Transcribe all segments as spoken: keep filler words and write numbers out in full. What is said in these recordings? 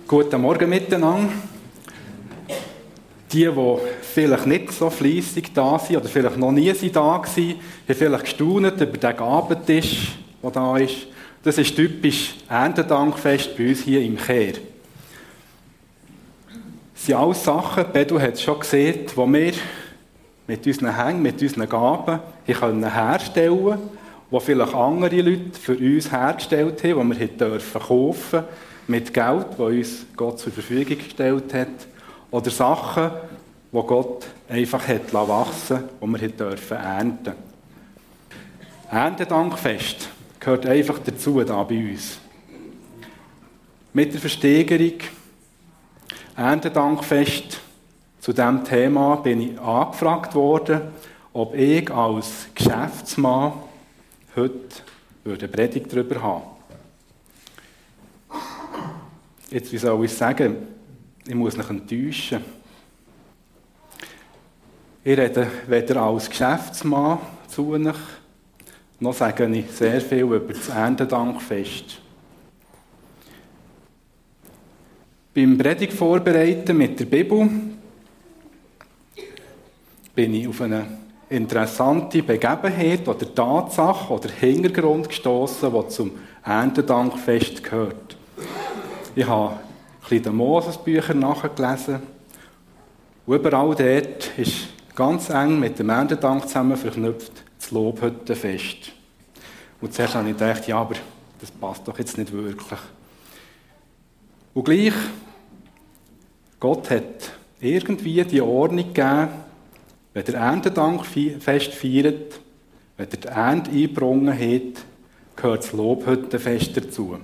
Guten Morgen miteinander. Die, die vielleicht nicht so fleissig da sind oder vielleicht noch nie da waren, haben vielleicht gestaunt über den Gabentisch, der da ist. Das ist typisch Erntedankfest bei uns hier im Kehr. Das sind alles Sachen, Bedu hat es schon gesehen, die wir mit unseren Hängen, mit unseren Gaben können herstellen können, die vielleicht andere Leute für uns hergestellt haben, die wir dürfen kaufen mit Geld, das uns Gott zur Verfügung gestellt hat. Oder Sachen, die Gott einfach hat wachsen lassen, die wir dürfen ernten. Erntedankfest gehört einfach dazu da bei uns. Mit der Versteigerung Erntedankfest zu diesem Thema bin ich angefragt worden, ob ich als Geschäftsmann heute eine Predigt darüber haben. Jetzt, wie soll ich sagen, ich muss mich enttäuschen. Ich rede weder als Geschäftsmann zu euch, noch sage ich sehr viel über das Erntedankfest. Beim Predigt vorbereiten mit der Bibel bin ich auf eine interessante Begebenheit oder Tatsache oder Hintergrund gestossen, die zum Erntedankfest gehört. Ich habe ein bisschen die Moses-Bücher nachgelesen. Und überall dort ist ganz eng mit dem Erntedank zusammen verknüpft das Lobhüttenfest. Und zuerst habe ich gedacht, ja, aber das passt doch jetzt nicht wirklich. Und gleich, Gott hat irgendwie die Ordnung gegeben, wenn der Erntedankfest feiert, wenn ihr die Ernte eingebrungen habt, gehört das Lobhüttenfest dazu.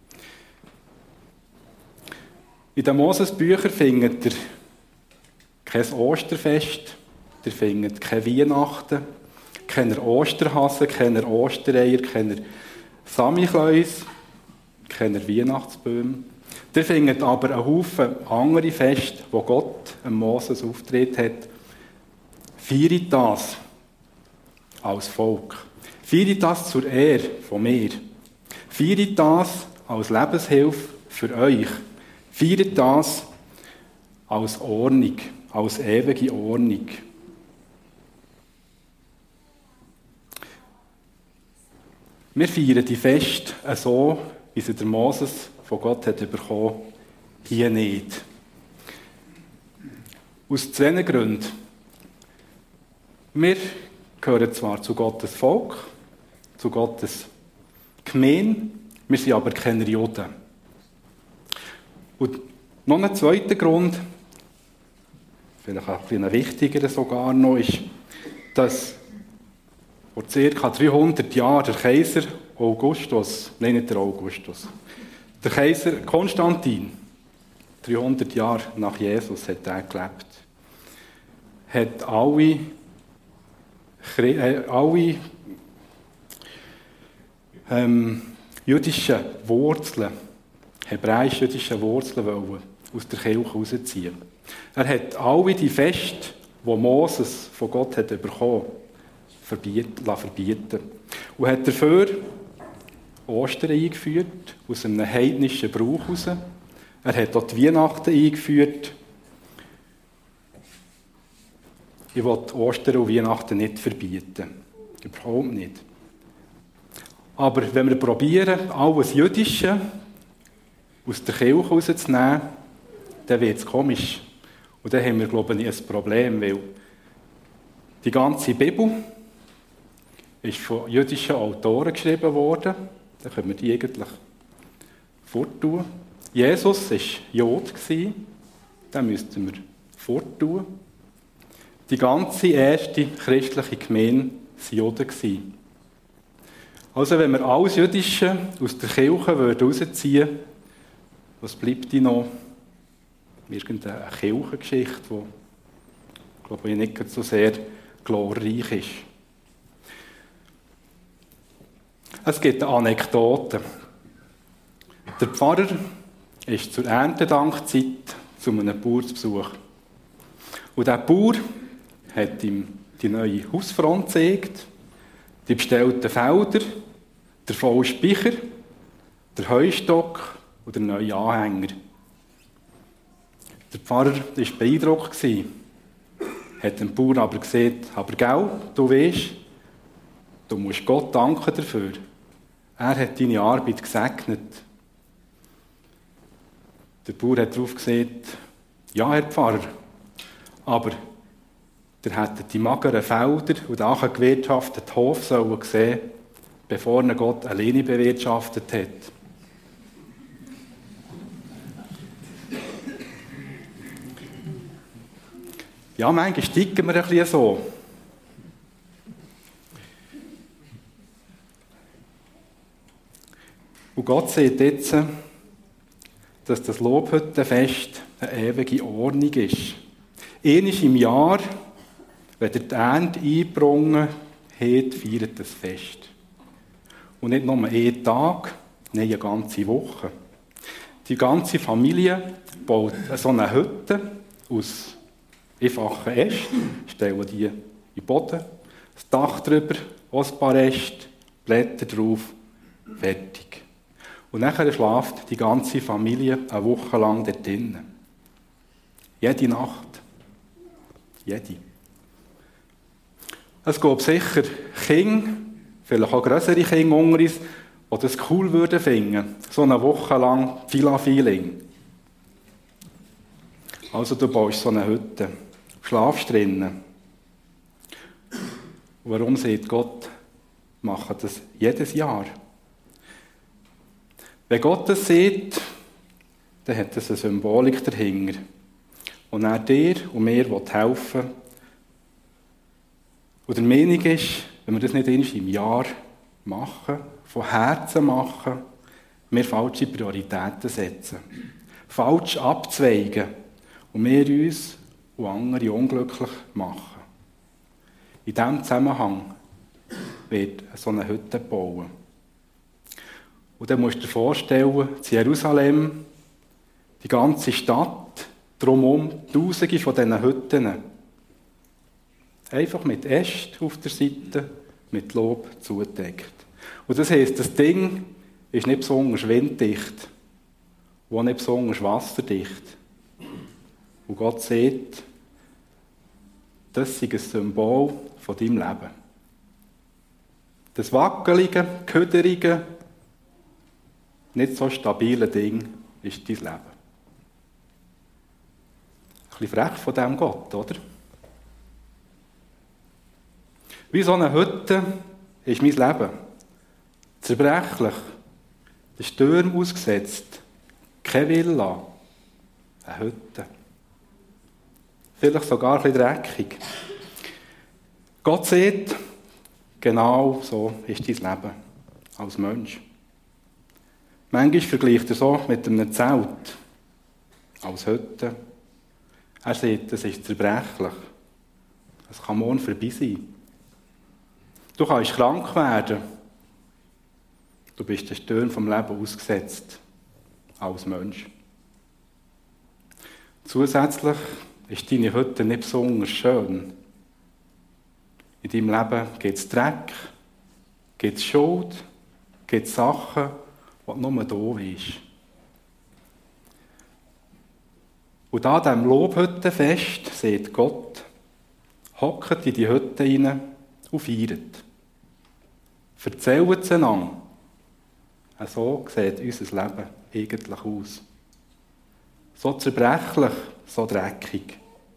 In den Moses-Büchern findet ihr kein Osterfest, ihr findet keine Weihnachten, keine Osterhasen, keine Ostereier, keine Samichlaus, keine Weihnachtsbäume. Ihr findet aber einen Haufen andere Feste, wo Gott dem Moses auftritt hat. Feiert das als Volk. Feiert das zur Ehre von mir. Feiert das als Lebenshilfe für euch. Feiert das als Ordnung, als ewige Ordnung. Wir feiern die Feste so, wie sie der Moses von Gott hat bekommen, hier nicht. Aus zwei Gründen. Wir gehören zwar zu Gottes Volk, zu Gottes Gemeinde, wir sind aber keine Juden. Und noch ein zweiter Grund, vielleicht ein bisschen wichtiger sogar noch, ist, dass vor ca. dreihundert Jahren der Kaiser Augustus, nein, nicht der Augustus, der Kaiser Konstantin, dreihundert Jahre nach Jesus hat er gelebt, hat alle, äh, alle ähm, jüdischen Wurzeln, hebräisch-jüdische Wurzeln wollen aus der Kirche herausziehen. Er hat alle die Feste, die Moses von Gott hat bekommen, verbieten, verbieten. Und hat dafür Ostern eingeführt, aus einem heidnischen Brauch heraus. Er hat auch die Weihnachten eingeführt. Ich will Ostern und Weihnachten nicht verbieten. Überhaupt nicht. Aber wenn wir probieren, alles Jüdische aus der Kirche herauszunehmen, dann wird es komisch. Und dann haben wir, glaube ich, ein Problem, weil die ganze Bibel ist von jüdischen Autoren geschrieben worden. Dann können wir die eigentlich forttun. Jesus war Jod, den müssten wir forttun. Die ganze erste christliche Gemeinde waren Juden. Also wenn wir alles Jüdische aus der Kirche herausziehen würden, was bleibt denn noch? Irgendeine Kirchengeschichte, die, glaube ich, nicht so sehr glorreich ist. Es gibt eine Anekdote. Der Pfarrer ist zur Erntedankzeit zu einem Bauer zu Besuch. Und dieser Bauer hat ihm die neue Hausfront gezeigt, die bestellten Felder, der volle Speicher, der Heustock und der neue Anhänger. Der Pfarrer war beeindruckt, hat dem Bauer aber gesagt, aber gell, du weißt, du musst Gott danken dafür. Er hat deine Arbeit gesegnet. Der Bauer hat darauf gesagt, ja, Herr Pfarrer, aber der hätte die mageren Felder und den angewirtschafteten Hof sollen sehen, bevor er Gott alleine bewirtschaftet hat. Ja, manchmal sticken wir ein bisschen so. Und Gott sieht jetzt, dass das Lobhüttenfest eine ewige Ordnung ist. Einmal im Jahr, wenn ihr die Ernte eingebracht habt, feiert das Fest. Und nicht nur einen Tag, nein, eine ganze Woche. Die ganze Familie baut so eine Hütte aus einfachen Ästen, stellen die in den Boden, das Dach drüber, auch ein paar Äste, Blätter drauf, fertig. Und nachher schlaft die ganze Familie eine Woche lang dort drinnen. Jede Nacht. Jede. Es gibt sicher Kinder, vielleicht auch grössere Kinder unter uns, die das cool würden finden. So eine Woche lang Villa-Feeling. Also du baust so eine Hütte. Schlafst drinnen. Und warum sagt Gott, mache das jedes Jahr? Wenn Gott das sieht, dann hat das eine Symbolik dahinter. Und er dir und mir helfen will. Und der Meinung ist, wenn wir das nicht einmal im Jahr machen, von Herzen machen, wir falsche Prioritäten setzen. Falsch abzweigen. Und wir uns und andere unglücklich machen. In diesem Zusammenhang wird so eine Hütte bauen. Und dann musst du dir vorstellen, in Jerusalem, die ganze Stadt, drumherum Tausende von diesen Hütten. Einfach mit Ästen auf der Seite, mit Lob zugedeckt. Und das heisst, das Ding ist nicht besonders winddicht und auch nicht besonders wasserdicht. Und Gott sieht, das ist ein Symbol von deinem Leben. Das wackelige, köderige, nicht so stabile Ding ist dein Leben. Ein bisschen frech von diesem Gott, oder? Wie so eine Hütte ist mein Leben. Zerbrechlich, der Sturm ausgesetzt, keine Villa, eine Hütte. Vielleicht sogar ein bisschen dreckig. Gott sieht, genau so ist dein Leben als Mensch. Manchmal vergleicht er so mit einem Zelt als Hütte. Er sieht, das ist zerbrechlich. Es kann morgen vorbei sein. Du kannst krank werden. Du bist den Stürmen vom Leben ausgesetzt als Mensch. Zusätzlich ist deine Hütte nicht besonders schön. In deinem Leben gibt es Dreck, gibt es Schuld, gibt es Sachen, die nur da ist. Und an diesem Lobhüttenfest sieht Gott, hockt in die Hütte rein und feiert. Erzählt es einander. So sieht unser Leben eigentlich aus. So zerbrechlich, so dreckig.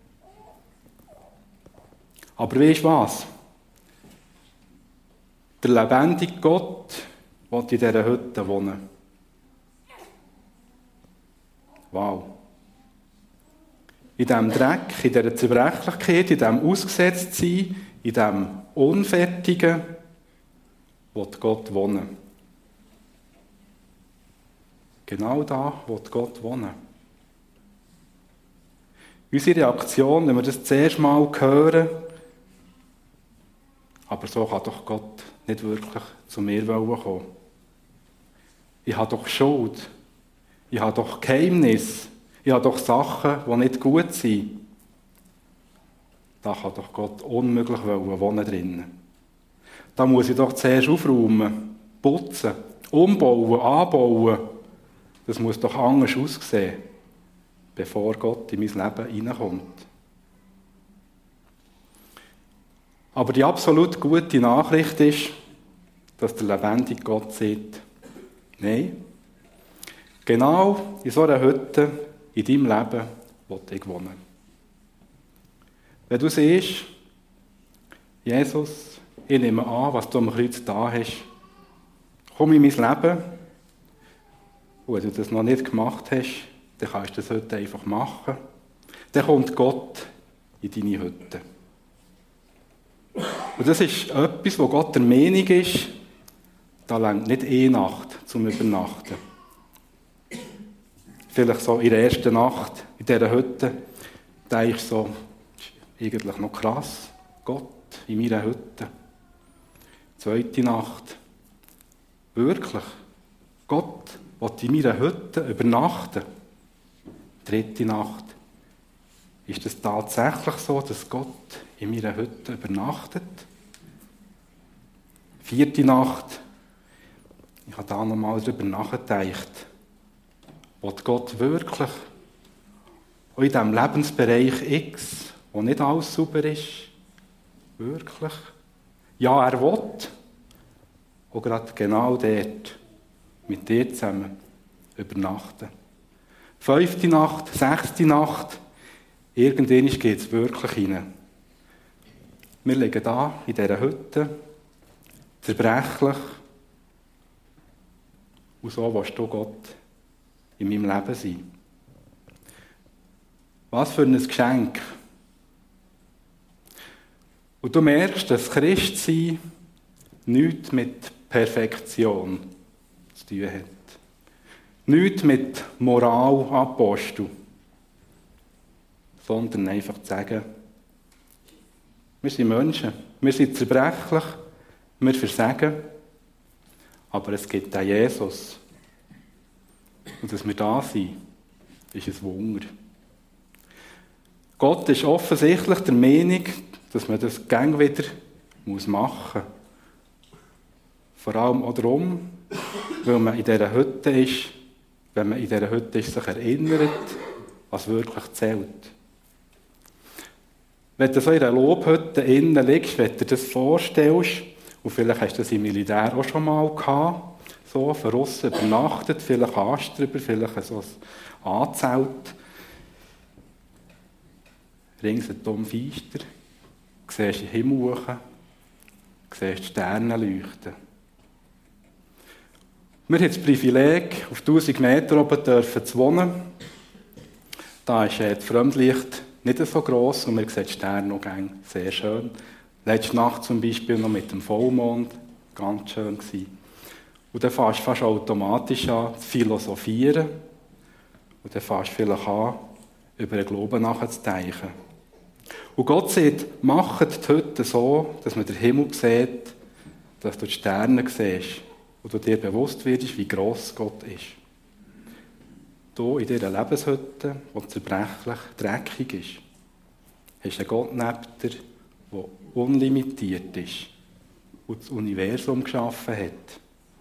Aber weißt du was? Der lebendige Gott will in dieser Hütte wohnen. Wow. In diesem Dreck, in dieser Zerbrechlichkeit, in diesem Ausgesetztsein, in diesem Unfertigen, will Gott wohnen. Genau da will Gott wohnen. Unsere Reaktion, wenn wir das zuerst mal hören, aber so kann doch Gott nicht wirklich zu mir kommen. Ich habe doch Schuld. Ich habe doch Geheimnisse. Ich habe doch Sachen, die nicht gut sind. Da kann doch Gott unmöglich wohnen drinnen. Da muss ich doch zuerst aufräumen, putzen, umbauen, anbauen. Das muss doch anders aussehen. bevor Gott in mein Leben hineinkommt. Aber die absolut gute Nachricht ist, dass der lebendige Gott sagt, nein, genau in so einer Hütte in deinem Leben will ich wohnen. Wenn du siehst, Jesus, ich nehme an, was du am Kreuz da hast, komm in mein Leben, und wenn du das noch nicht gemacht hast, dann kannst du das heute einfach machen. Dann kommt Gott in deine Hütte. Und das ist etwas, wo Gott der Meinung ist, da reicht nicht eine Nacht zum Übernachten. Vielleicht so in der ersten Nacht in dieser Hütte, denke ich so, eigentlich noch krass, Gott in meiner Hütte. Zweite Nacht, wirklich, Gott will in meiner Hütte übernachten. Dritte Nacht, ist es tatsächlich so, dass Gott in meiner Hütte übernachtet? Vierte Nacht, ich habe da nochmal darüber nachgedacht, will Gott wirklich auch in diesem Lebensbereich X, wo nicht alles sauber ist, wirklich? Ja, er will. Und gerade genau dort mit dir zusammen übernachten. Fünfte Nacht, sechste Nacht, irgendwann geht es wirklich hinein. Wir liegen da in dieser Hütte, zerbrechlich. Und so willst du Gott in meinem Leben sein. Was für ein Geschenk. Und du merkst, dass Christsein nichts mit Perfektion zu tun hat. Nichts mit Moralapostel. Sondern einfach zu sagen, wir sind Menschen, wir sind zerbrechlich, wir versagen, aber es gibt auch Jesus. Und dass wir da sind, ist ein Wunder. Gott ist offensichtlich der Meinung, dass man das gang wieder machen muss. Vor allem auch darum, weil man in dieser Hütte ist, wenn man in dieser Hütte ist, sich erinnert, was wirklich zählt. Wenn du so in einer Lobhütte innen liegst, wenn du dir das vorstellst, und vielleicht hast du das im Militär auch schon mal gehabt, so, von aussen übernachtet, vielleicht hast du drüber, vielleicht so ein Anzelt, ringsherum Feister, siehst den Himmel hoch, siehst die Sterne leuchten. Wir haben das Privileg, auf tausend Meter oben dürfen zu wohnen. Da ist das Fremdlicht nicht so gross und man sieht die Sterne noch sehr schön. Letzte Nacht zum Beispiel noch mit dem Vollmond, ganz schön gewesen. Und dann fängst du fast automatisch an zu philosophieren und dann fängst du vielleicht an, über den Glauben nachzudenken. Und Gott sagt, macht die Hütte so, dass man den Himmel sieht, dass du die Sterne siehst und du dir bewusst wirst, wie gross Gott ist. Du in dieser Lebenshütte, die zerbrechlich, dreckig ist, hast einen Gott neben dir, der unlimitiert ist und das Universum geschaffen hat.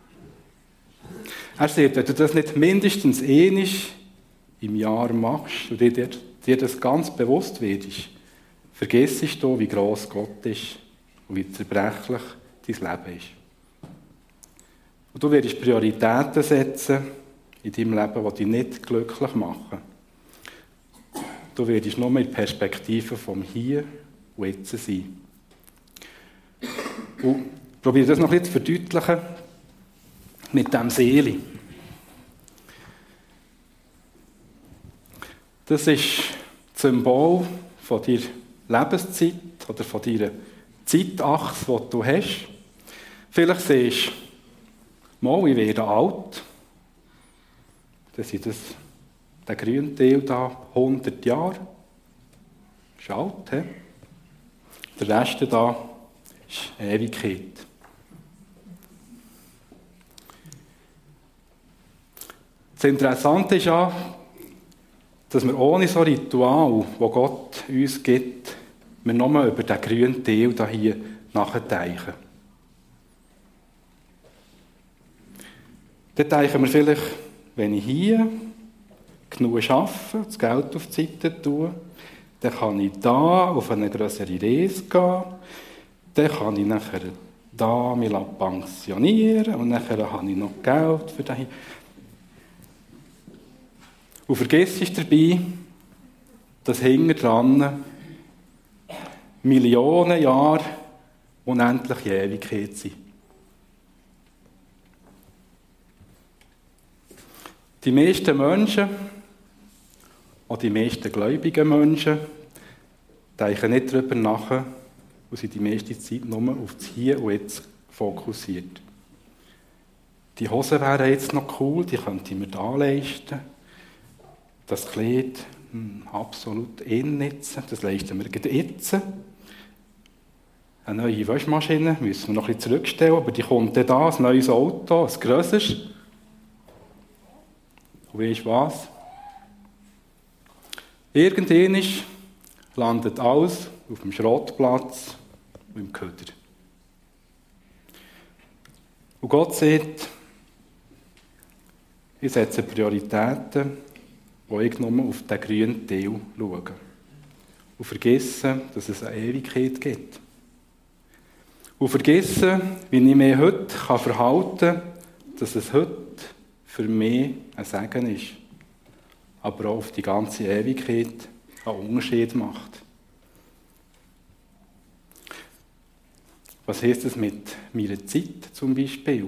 Er sagt, wenn du das nicht mindestens einmal im Jahr machst und dir, dir das ganz bewusst wirst, vergissest du, wie gross Gott ist und wie zerbrechlich dein Leben ist. Und du wirst Prioritäten setzen in deinem Leben, die dich nicht glücklich machen. Du wirst nur mit Perspektive vom Hier und Jetzt sein. Und probiere das noch ein bisschen zu verdeutlichen mit diesem Seele. Das ist das Symbol von deiner Lebenszeit oder von deiner Zeitachse, die du hast. Vielleicht siehst du, mal, ich werde alt. Dann sind das, der grüne Teil da, hundert Jahre. Das ist alt, he? Der Rest da ist Ewigkeit. Das Interessante ist ja, dass wir ohne so ein Ritual, das Gott uns gibt, wir nur über den grünen Teil hier nachdenken. Dann denken wir vielleicht, wenn ich hier genug arbeiten, das Geld auf die Seite tun. Dann kann ich da auf eine größere Reise gehen. Dann kann ich nachher da mich pensionieren und nachher habe ich noch Geld für das. Und vergisst dabei, dass hinten dran Millionen Jahre unendliche Ewigkeit sind. Die meisten Menschen, auch die meisten gläubigen Menschen, denken nicht darüber nach und sind die meiste Zeit nur auf das Hier und Jetzt fokussiert. Die Hosen wären jetzt noch cool, die könnte ich mir da leisten. Das Kleid, hm, absolut in jetzt, das leisten wir gerade jetzt. Eine neue Waschmaschine müssen wir noch ein bisschen zurückstellen, aber die kommt dann da, ein neues Auto, ein grösseres. Und weisst du was? Irgendwann landet alles auf dem Schrottplatz und im Köder. Und Gott sagt, ich setze Prioritäten, wo ich nur auf den grünen Teil schaue. Und vergesse, dass es eine Ewigkeit gibt. Und vergesse, wie ich mich heute verhalten kann, dass es heute für mich ein Segen ist, aber auch auf die ganze Ewigkeit einen Unterschied macht. Was heisst das mit meiner Zeit zum Beispiel?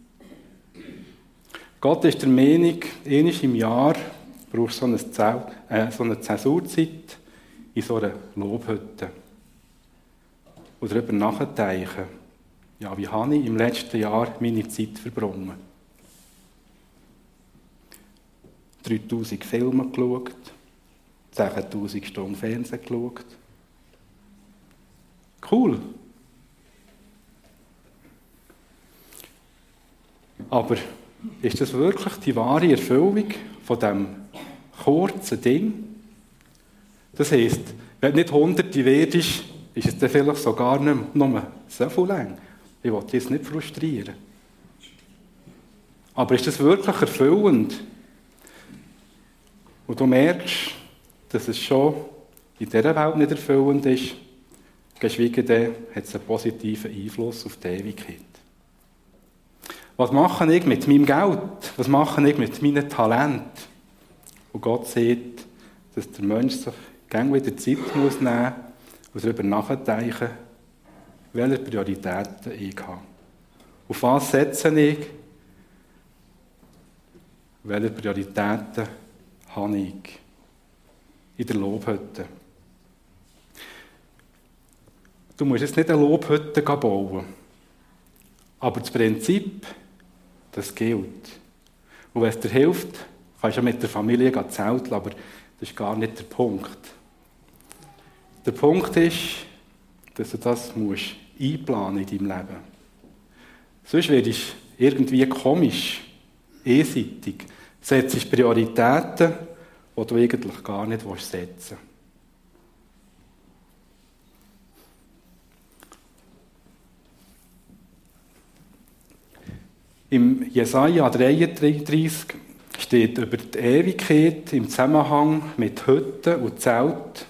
Gott ist der Meinung, einmal im Jahr brauchst du so eine, Zell, äh, so eine Zäsurzeit in so einer Lobhütte. Und darüber nachdenken, ja, wie habe ich im letzten Jahr meine Zeit verbrungen? dreitausend Filme geschaut, zehntausend Stunden Fernsehen geschaut. Cool. Aber ist das wirklich die wahre Erfüllung von diesem kurzen Ding? Das heisst, wenn du nicht Hunderte werdest, ist es dann vielleicht sogar nicht mehr nur so viel lang. Ich will dich jetzt nicht frustrieren. Aber ist das wirklich erfüllend? Und du merkst, dass es schon in dieser Welt nicht erfüllend ist, geschweige denn hat es einen positiven Einfluss auf die Ewigkeit. Was mache ich mit meinem Geld? Was mache ich mit meinem Talent? Und Gott sieht, dass der Mensch sich gerne wieder Zeit muss nehmen muss und darüber nachdenken, welche Prioritäten ich habe. Auf was setze ich? Welche Prioritäten habe ich in der Lobhütte? Du musst jetzt nicht eine Lobhütte bauen, aber das Prinzip, das gilt. Und wenn es dir hilft, kannst du mit der Familie zelteln, aber das ist gar nicht der Punkt. Der Punkt ist, dass du das musst einplanen in deinem Leben. Sonst wird es irgendwie komisch, einseitig. Du setzt Prioritäten, die du eigentlich gar nicht setzen willst. Im Jesaja dreiunddreißig steht über die Ewigkeit im Zusammenhang mit Hütten und Zelt.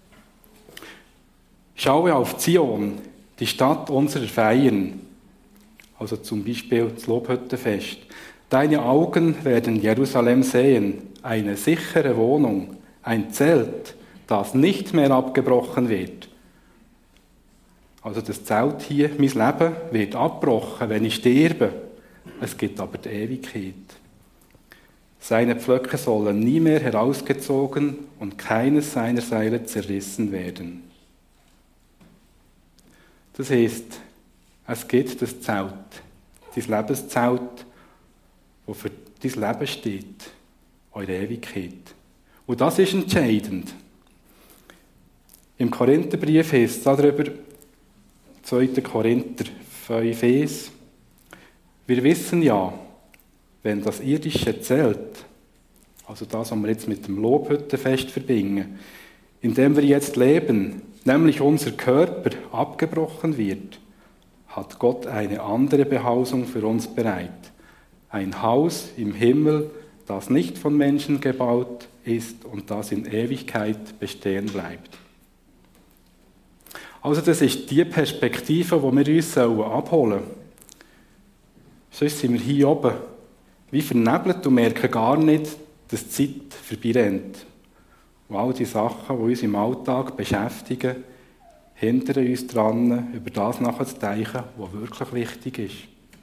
Schaue auf Zion, die Stadt unserer Feiern, also zum Beispiel das Lobhüttenfest. Deine Augen werden Jerusalem sehen, eine sichere Wohnung, ein Zelt, das nicht mehr abgebrochen wird. Also das Zelt hier, mein Leben, wird abgebrochen, wenn ich sterbe. Es gibt aber die Ewigkeit. Seine Pflöcke sollen nie mehr herausgezogen und keines seiner Seile zerrissen werden. Das heisst, es gibt das Zelt, dein Lebenszelt, das für dein Leben steht, eure Ewigkeit. Und das ist entscheidend. Im Korintherbrief heißt es darüber, zweiter Korinther fünf eins, wir wissen ja, wenn das irdische Zelt, also das, was wir jetzt mit dem Lobhüttenfest verbinden, in dem wir jetzt leben, nämlich unser Körper abgebrochen wird, hat Gott eine andere Behausung für uns bereit. Ein Haus im Himmel, das nicht von Menschen gebaut, ist und das in Ewigkeit bestehen bleibt. Also das ist die Perspektive, die wir uns abholen sollen. Sonst sind wir hier oben wie vernebelt und merken gar nicht, dass die Zeit vorbeirennt. Und all die Sachen, die uns im Alltag beschäftigen, hindern uns daran, über das nachzudenken, was wirklich wichtig ist.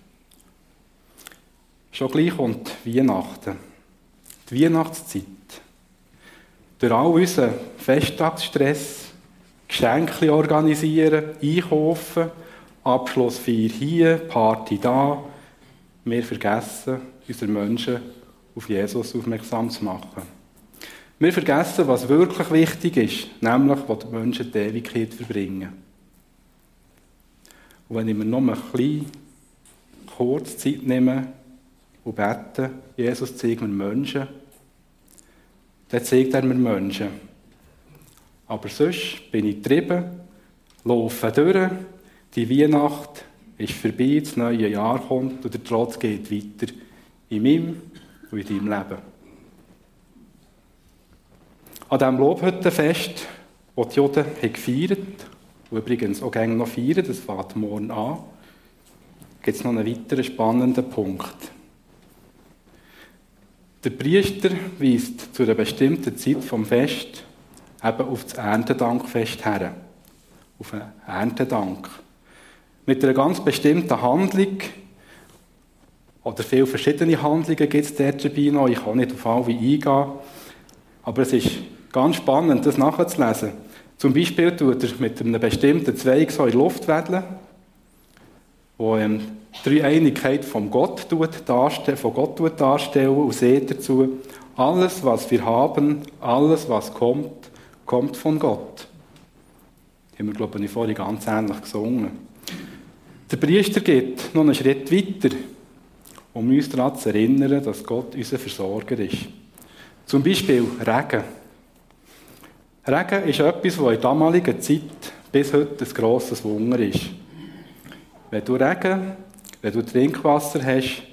Schon gleich kommt Weihnachten, die Weihnachtszeit. Durch all unseren Festtagsstress, Geschenke organisieren, einkaufen, Abschlussfeier hier, Party da, wir vergessen, unsere Menschen auf Jesus aufmerksam zu machen. Wir vergessen, was wirklich wichtig ist, nämlich, wo die Menschen die Ewigkeit verbringen. Und wenn ich mir noch ein bisschen kurz Zeit nehme und bete, Jesus zeigt mir Menschen, dann zeigt er mir Menschen. Aber sonst bin ich getrieben, laufe durch, die Weihnacht ist vorbei, das neue Jahr kommt und der Trotz geht weiter in meinem und in deinem Leben. An diesem Lobhüttenfest, das die Juden gefeiert haben, und übrigens auch gerne noch feiern, das fängt morgen an, gibt es noch einen weiteren spannenden Punkt. Der Priester weist zu einer bestimmten Zeit vom Fest eben auf das Erntedankfest her. Auf einen Erntedank. Mit einer ganz bestimmten Handlung, oder viele verschiedene Handlungen gibt es dort dabei noch, ich kann nicht auf alle eingehen, aber es ist ganz spannend, das nachzulesen. Zum Beispiel tut er mit einem bestimmten Zweig so in die Luft wedeln, wo ähm, die Dreieinigkeit von Gott, darstellen, von Gott darstellen und sagt dazu, alles, was wir haben, alles, was kommt, kommt von Gott. Das haben wir, glaube ich, vorhin ganz ähnlich gesungen. Der Priester geht noch einen Schritt weiter, um uns daran zu erinnern, dass Gott unser Versorger ist. Zum Beispiel Regen. Regen ist etwas, was in der damaligen Zeit bis heute ein grosses Wunder ist. Wenn du Regen, wenn du Trinkwasser hast,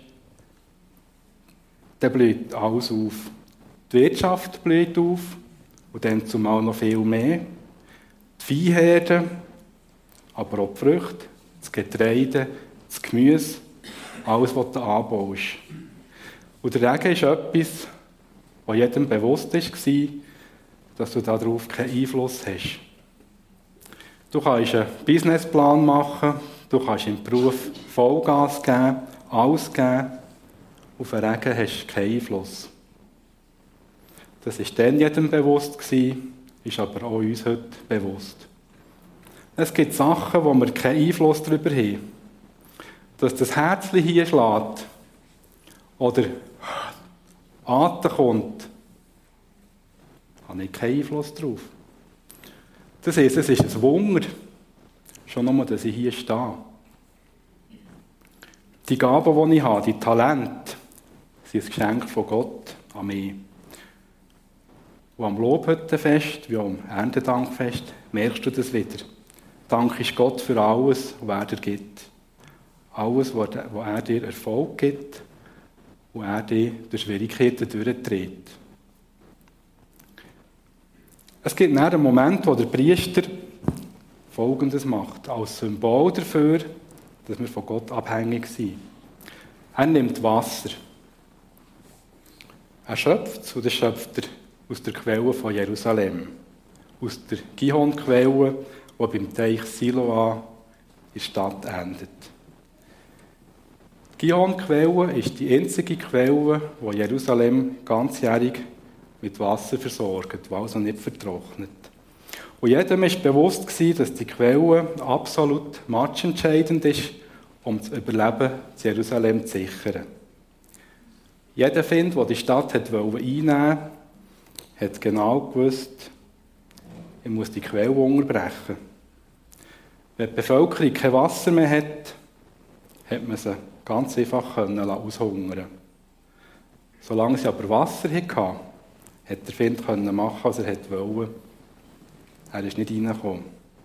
dann blüht alles auf. Die Wirtschaft blüht auf und dann zumal noch viel mehr. Die Viehherden, aber auch die Früchte, das Getreide, das Gemüse, alles, was du anbaust. Und der Regen ist etwas, was jedem bewusst war, dass du darauf keinen Einfluss hast. Du kannst einen Businessplan machen, du kannst im Beruf Vollgas geben, alles geben, auf den Regen hast du keinen Einfluss. Das war dann jedem bewusst, ist aber auch uns heute bewusst. Es gibt Sachen, wo wir keinen Einfluss darüber haben. Dass das Herzchen hier schlägt oder Atem kommt, habe ich keinen Einfluss darauf. Das heisst, es ist ein Wunder, schon nur, dass ich hier stehe. Die Gaben, die ich habe, die Talente, sind ein Geschenk von Gott an mich. Und am Lobhüttenfest, wie am Erntedankfest, merkst du das wieder. Dank ist Gott für alles, was er dir gibt. Alles, was er dir Erfolg gibt und er dir durch Schwierigkeiten durchträgt. Es gibt dann einen Moment, wo der Priester Folgendes macht, als Symbol dafür, dass wir von Gott abhängig sind. Er nimmt Wasser. Er schöpft es und das schöpft er aus der Quelle von Jerusalem. Aus der Gihon-Quelle, die beim Teich Siloa in der Stadt endet. Die Gihon-Quelle ist die einzige Quelle, die Jerusalem ganzjährig mit Wasser versorgt, die also nicht vertrocknet. Und jedem war bewusst, dass die Quelle absolut matchentscheidend ist, um das Überleben zu Jerusalem zu sichern. Jeder Find, der die Stadt einnehmen wollte, hat genau gewusst, er muss die Quelle unterbrechen. Wenn die Bevölkerung kein Wasser mehr hat, hat man sie ganz einfach aushungern. Solange sie aber Wasser hatten, konnte der Find machen, was er wollte. Er ist nicht reingekommen.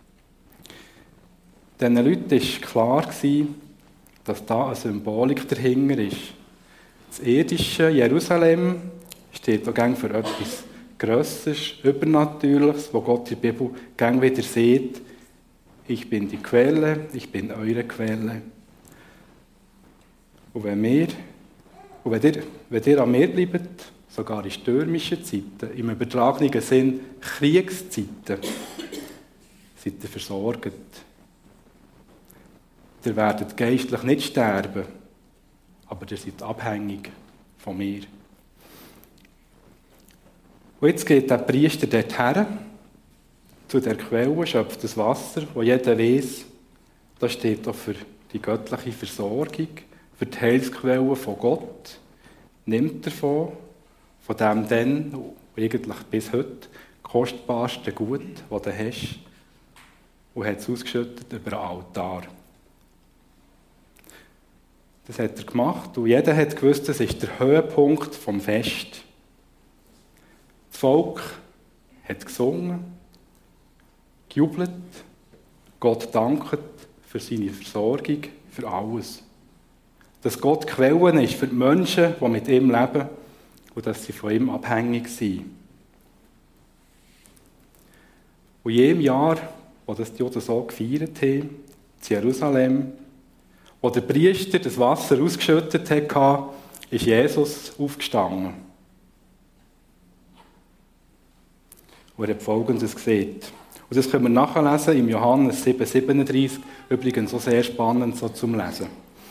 Diesen Leuten war klar, dass da eine Symbolik dahinter ist. Das irdische Jerusalem steht auch gerne für etwas Grösseres, Übernatürliches, wo Gott in der Bibel gern wieder sieht, ich bin die Quelle, ich bin eure Quelle. Und wenn wir, und wenn ihr, wenn ihr an mir bleibt, sogar in stürmischen Zeiten, im übertragenen Sinn Kriegszeiten, seid ihr versorgt. Ihr werdet geistlich nicht sterben, aber ihr seid abhängig von mir. Und jetzt geht der Priester dorthin, zu der Quelle, schöpft das Wasser, wo jeder weiss, das steht auch für die göttliche Versorgung, für die Heilsquelle von Gott. Nimmt davon, von dem dann, und eigentlich bis heute, kostbarste Gut, das du hast, und hat es ausgeschüttet über den Altar. Das hat er gemacht und jeder hat gewusst, das ist der Höhepunkt vom Fest. Das Volk hat gesungen, gejubelt, Gott danket für seine Versorgung, für alles. Dass Gott Quelle ist für die Menschen, die mit ihm leben und dass sie von ihm abhängig sind. Und in jedem Jahr, wo das die Juden so gefeiert haben, in Jerusalem, wo der Priester das Wasser ausgeschüttet hat, ist Jesus aufgestanden. Und er hat Folgendes gesehen. Und das können wir nachlesen im Johannes sieben siebenunddreißig, übrigens auch sehr spannend so zum Lesen.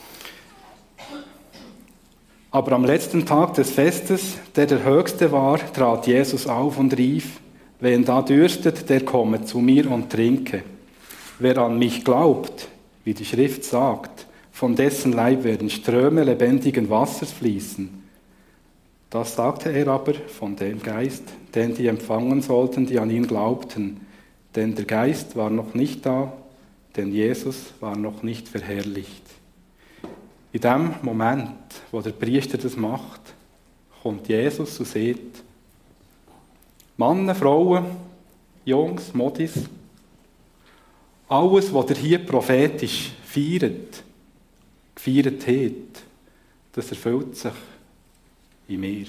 Aber am letzten Tag des Festes, der der höchste war, trat Jesus auf und rief, wen da dürstet, der komme zu mir und trinke. Wer an mich glaubt, wie die Schrift sagt, von dessen Leib werden Ströme lebendigen Wassers fließen. Das sagte er aber von dem Geist, den die empfangen sollten, die an ihn glaubten. Denn der Geist war noch nicht da, denn Jesus war noch nicht verherrlicht. In dem Moment, wo der Priester das macht, kommt Jesus und sagt, Männer, Frauen, Jungs, Modis, alles, was ihr hier prophetisch feiert, gefeiert hat, das erfüllt sich in mir.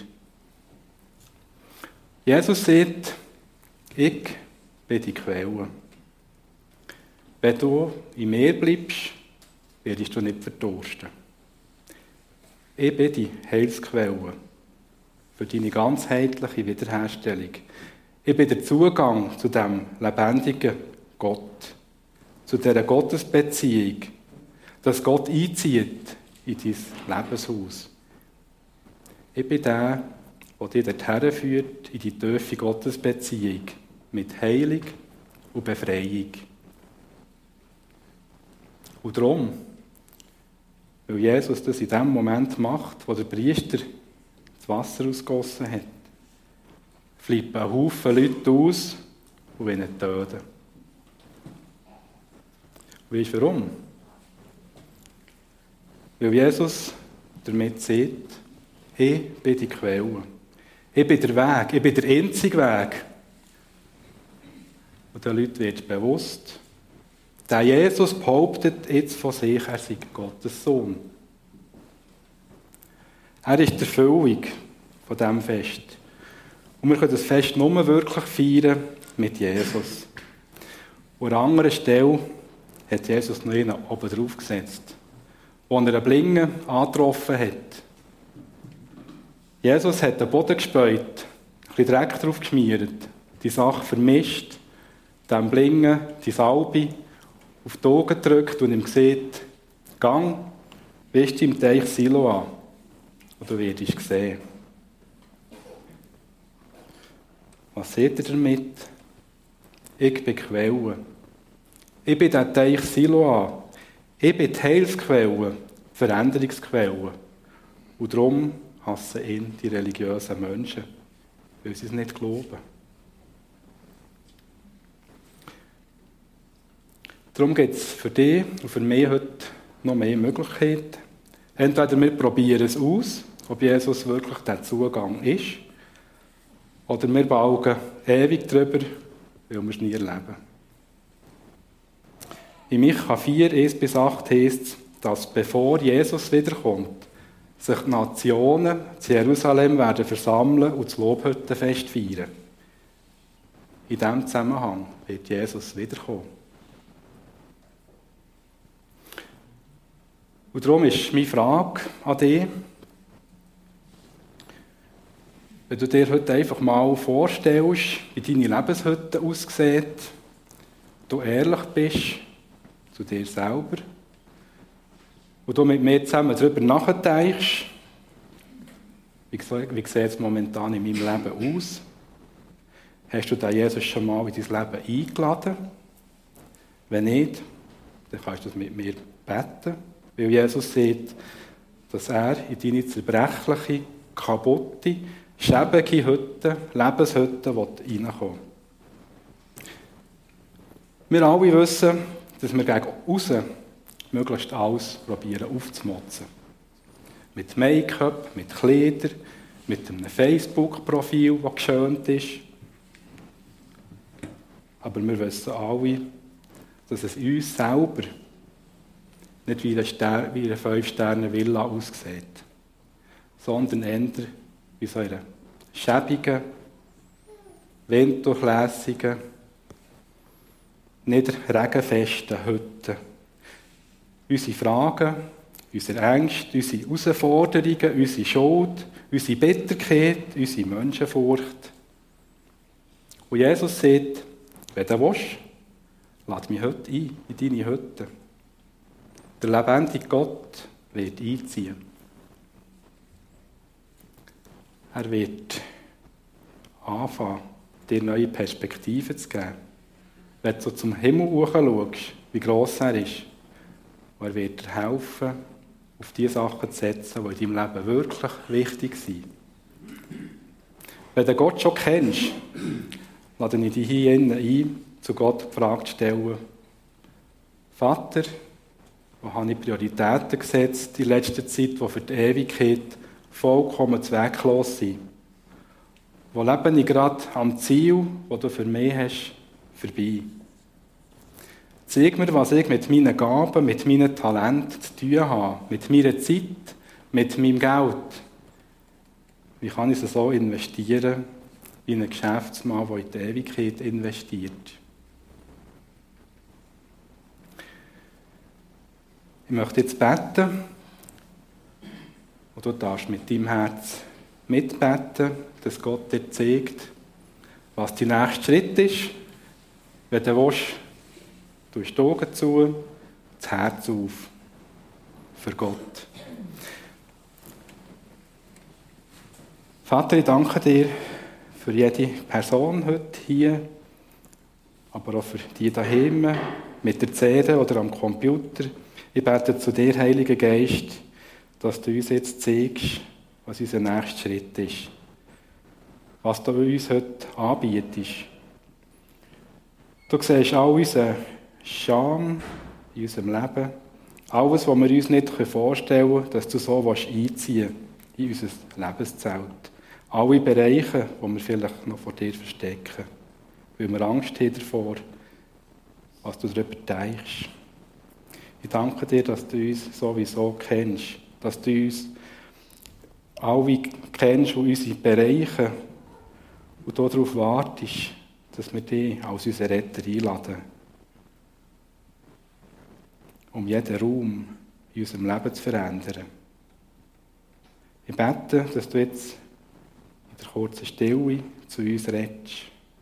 Jesus sagt, ich bin die Quelle. Wenn du in mir bleibst, wirst du nicht verdursten. Ich bin die Heilsquelle für deine ganzheitliche Wiederherstellung. Ich bin der Zugang zu dem lebendigen Gott, zu dieser Gottesbeziehung, dass Gott einzieht in dein Lebenshaus. Ich bin der, der dich dorthin führt, in die tiefe Gottesbeziehung mit Heilung und Befreiung. Und darum, weil Jesus das in dem Moment macht, wo der Priester das Wasser ausgegossen hat, flippen ein Haufen Leute aus und wollen ihn töten. Weißt du warum? Weil Jesus damit sagt, ich bin die Quelle. Ich bin der Weg, ich bin der einzige Weg. Und den Leuten wird bewusst, der Jesus behauptet jetzt von sich, er sei Gottes Sohn. Er ist die Erfüllung von diesem Fest. Und wir können das Fest nur wirklich feiern mit Jesus. Und an einer anderen Stelle hat Jesus noch einen oben drauf gesetzt, wo er einen Blinge angetroffen hat. Jesus hat den Boden gespäut, ein bisschen Dreck drauf geschmiert, die Sache vermischt, dem Blinge, die Salbe, auf die Augen gedrückt und ihm gesagt, gang, wisch im Teich Siloa und du wirst sehen. Was seht ihr damit? Ich bin Quelle. Ich bin der Teich Siloa. Ich bin die Heilsquelle, die Veränderungsquelle. Und darum hassen ihn die religiösen Menschen, weil sie es nicht glauben. Darum gibt es für dich und für mich heute noch mehr Möglichkeiten. Entweder wir probieren es aus, ob Jesus wirklich der Zugang ist, oder wir balgen ewig drüber, weil wir es nie erleben. In Micha vier, eins bis acht heisst es, dass bevor Jesus wiederkommt, sich die Nationen zu Jerusalem werden versammeln und das Lobhüttenfest feiern. in diesem Zusammenhang wird Jesus wiederkommen. Und darum ist meine Frage an dich, wenn du dir heute einfach mal vorstellst, wie deine Lebenshütte aussieht, du ehrlich bist zu dir selber und du mit mir zusammen darüber nachdenkst, wie, wie sieht es momentan in meinem Leben aus? Hast du den Jesus schon mal in dein Leben eingeladen? Wenn nicht, dann kannst du das mit mir beten, weil Jesus sagt, dass er in deine zerbrechliche, kaputte, schäbige Hütte, Lebenshütte reinkommen will. Wir alle wissen, dass wir gegen aussen möglichst alles probieren aufzumotzen. Mit Make-up, mit Kleidern, mit einem Facebook-Profil, das geschönt ist. Aber wir wissen alle, dass es in uns selber nicht wie eine, Ster- wie eine fünf-Sterne-Villa aussieht, sondern eher wie so eine schäbige, winddurchlässige, nicht regenfesten Hütte. Unsere Fragen, unsere Ängste, unsere Herausforderungen, unsere Schuld, unsere Bitterkeit, unsere Menschenfurcht. Und Jesus sagt, wenn du willst, lade mich heute ein in deine Hütte. Der lebendige Gott wird einziehen. Er wird anfangen, dir neue Perspektiven zu geben. Wenn du zum Himmel hochschaust, wie gross er ist, und er wird dir helfen, auf die Sachen zu setzen, die in deinem Leben wirklich wichtig sind. Wenn du Gott schon kennst, lade ich dich hier ein, zu Gott die Frage zu stellen: Vater, wo habe ich Prioritäten gesetzt in letzter Zeit, die für die Ewigkeit vollkommen zwecklos sind? Wo lebe ich gerade am Ziel, das du für mich hast, vorbei? Zeig mir, was ich mit meinen Gaben, mit meinen Talenten zu tun habe, mit meiner Zeit, mit meinem Geld. Wie kann ich es so investieren, wie ein Geschäftsmann, der in die Ewigkeit investiert? Ich möchte jetzt beten und du darfst mit deinem Herz mitbeten, dass Gott dir zeigt, was dein nächster Schritt ist. Wenn du willst, tust die Augen zu, das Herz auf für Gott. Vater, ich danke dir für jede Person heute hier, aber auch für die daheim mit der C D oder am Computer. Ich bete zu dir, Heiliger Geist, dass du uns jetzt zeigst, was unser nächster Schritt ist. Was du uns heute anbietest. Du siehst all unseren Scham in unserem Leben. Alles, was wir uns nicht vorstellen können, dass du so einziehen willst in unser Lebenszelt. Alle Bereiche, die wir vielleicht noch vor dir verstecken. Weil wir Angst haben davor, was du darüber denkst. Ich danke dir, dass du uns sowieso kennst. Dass du uns alle kennst und unsere Bereiche und darauf wartest, dass wir dich als unseren Retter einladen. Um jeden Raum in unserem Leben zu verändern. Ich bete, dass du jetzt in der kurzen Stille zu uns redest.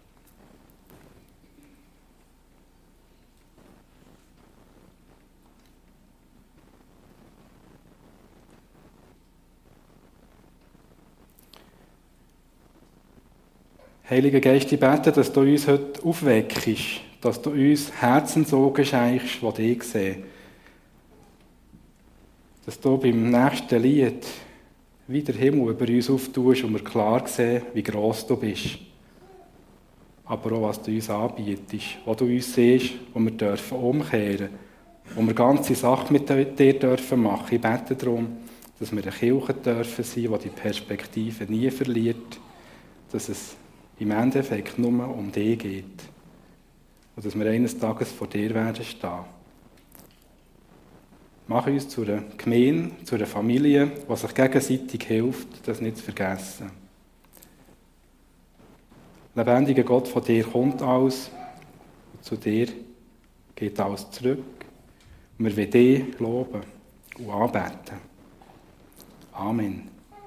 Heiliger Geist, ich bete, dass du uns heute aufweckst, dass du uns Herzensaugen schenkst, die dich sehen. Dass du beim nächsten Lied wie der Himmel über uns auftust und wir klar sehen, wie gross du bist. Aber auch, was du uns anbietest, wo du uns siehst, wo wir dürfen umkehren, wo wir ganze Sachen mit dir dürfen machen. Ich bete darum, dass wir eine Kirche dürfen sein, die die Perspektive nie verliert, dass es im Endeffekt nur um dich geht. Und dass wir eines Tages vor dir werden stehen. Mach uns zu einer Gemeinde, zu einer Familie, die sich gegenseitig hilft, das nicht zu vergessen. Lebendiger Gott, von dir kommt alles und zu dir geht alles zurück. Und wir wollen dich loben und anbeten. Amen.